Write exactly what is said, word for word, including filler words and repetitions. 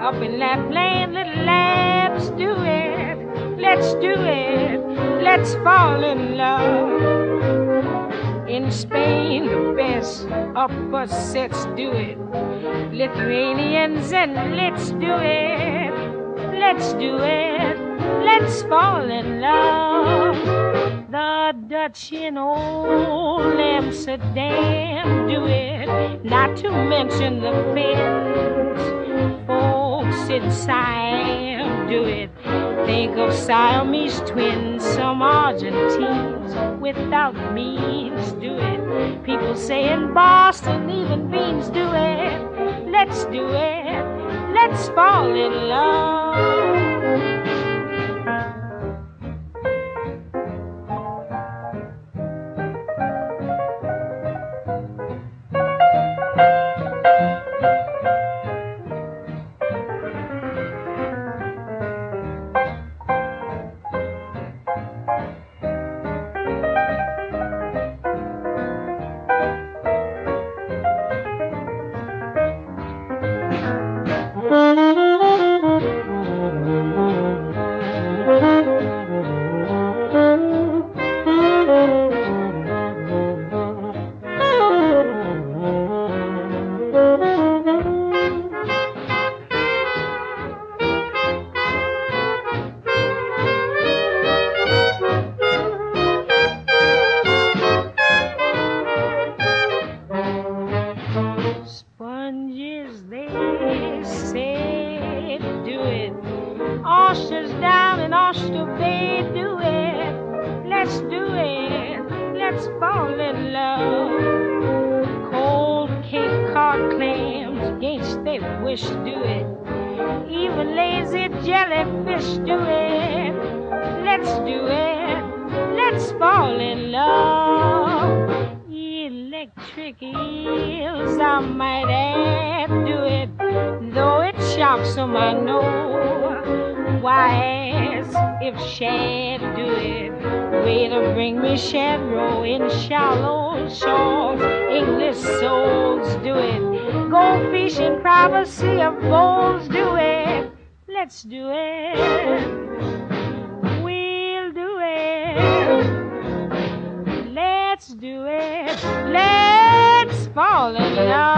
Up in Lapland, little lads, do it. Let's do it. Let's fall in love. In Spain, the best opposites do it. Lithuanians, and let's do it. Let's do it. Let's fall in love. The Dutch in old Amsterdam do it. Not to mention the Finns. Folks in Siam do it. Think of Siamese twins. Some Argentines without means do it. People say in Boston even beans do it. Let's do it. Let's fall in love. Oysters down in Oyster Bay, do it. Let's do it. Let's fall in love. Cold Cape Cod clams against their wish, do it. Even lazy jellyfish, do it. Let's do it. Let's fall in love. Electric eels, I might add, do it. Though it shocks them, I know. Why ask if shad do it? Way to bring me shad roe in shallow shores. English souls do it. Goldfish in privacy of bowls do it. Let's do it. We'll do it. Let's do it. Let's fall in love.